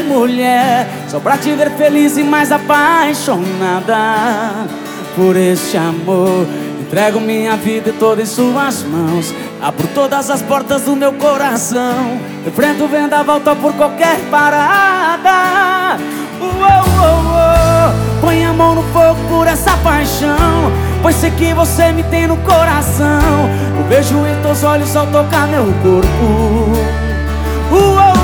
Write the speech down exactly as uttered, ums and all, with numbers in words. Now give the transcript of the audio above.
mulher, só pra te ver feliz e mais apaixonada por este amor. Entrego minha vida toda em suas mãos, abro todas as portas do meu coração, enfrento o vendaval por qualquer parada. Uou, uou, uou. Põe a mão no fogo por essa paixão, pois sei que você me tem no coração. Eu vejo em teus olhos ao tocar meu corpo. Uou,